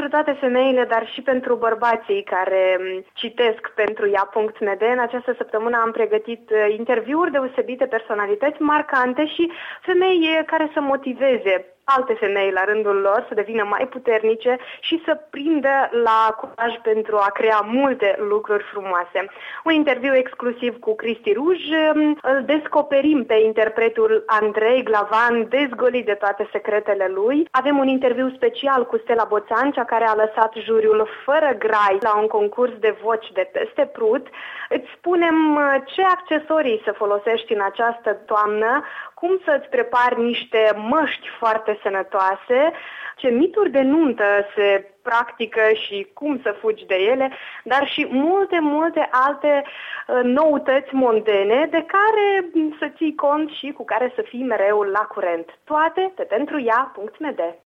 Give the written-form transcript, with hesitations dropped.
pentru toate femeile, dar și pentru bărbații care citesc pentru ea.md. În această săptămână am pregătit interviuri deosebite, personalități marcante și femei care să motiveze alte femei la rândul lor să devină mai puternice și să prindă la curaj pentru a crea multe lucruri frumoase. Un interviu exclusiv cu Cristi Ruj, îl descoperim pe interpretul Andrei Glavan, dezgolit de toate secretele lui. Avem un interviu special cu Stella Boțan, cea care a lăsat juriul fără grai la un concurs de voci de peste Prut. Îți spunem ce accesorii să folosești în această toamnă, cum să-ți prepari niște măști foarte sănătoase, ce mituri de nuntă se practică și cum să fugi de ele, dar și multe alte noutăți mondene de care să ții cont și cu care să fii mereu la curent. Toate pe pentru ea.md.